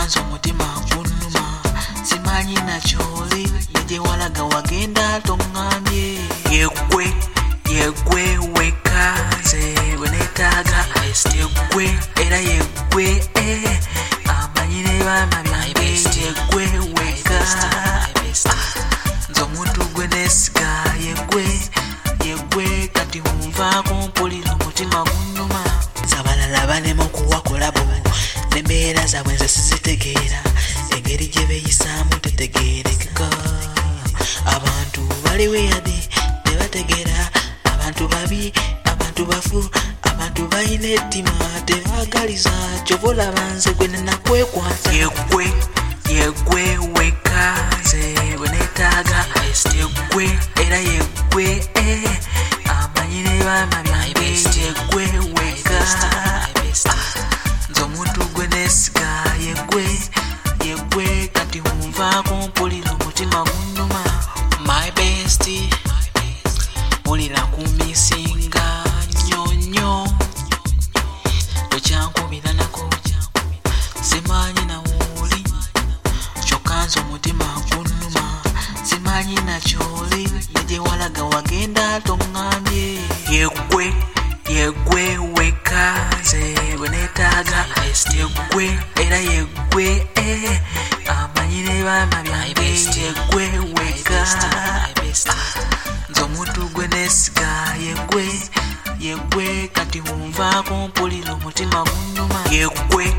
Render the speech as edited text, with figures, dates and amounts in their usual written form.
chokanza omutima gunnuma simanyi nakyoli yeje walaga wagenda tongambye yegwe wekaze wenetaaga yegwe era yegwe amanyire bama byange yegwe weka nze omuntu gwe nesiga yegwe kati munvaako mpulira omutima gunnuma abalala balema okuwakolabo n'embeera zaabwe nze sizitegeera engeri gye beeyisaamu tetegeerekeka abantu bali weyadi ne bategeera abantu babi abantu bafu abantu balina ettima tebaagaliza kyova olaba nze gwe nenakwekwata yegwe wekaze bwe neetaaga yegwe era yegwe amanyire bama byange yegwe weka nze omuntu gwe nesiga yegwe kati munvaako mpulira omutima gunnuma my bestie mpulira kumisinga nnyo tokyankubira nako simanyi nawoli kyokka nze omutima gunnuma simanyi nakyoli yeje walaga wagenda tongambye yegwe wekaze bwe neetaaga yegwe era yegwe amanyire bama byange yegwe weka nze omuntu gwe nesiga yegwe kati munvaako mpulira omutima gunnuma yegwe